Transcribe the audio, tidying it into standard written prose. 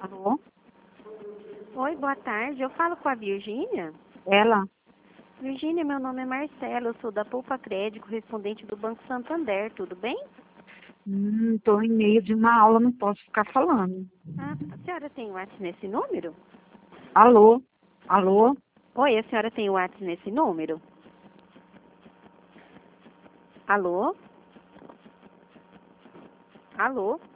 Alô? Oi, boa tarde. Eu falo com a Virgínia. Ela? Virgínia, meu nome é Marcela, eu sou da Poupa Crédito, correspondente do Banco Santander, tudo bem? Tô em meio de uma aula, não posso ficar falando. Ah, a senhora tem o WhatsApp nesse número? Alô? Alô? Oi, a senhora tem o WhatsApp nesse número? Alô? Alô?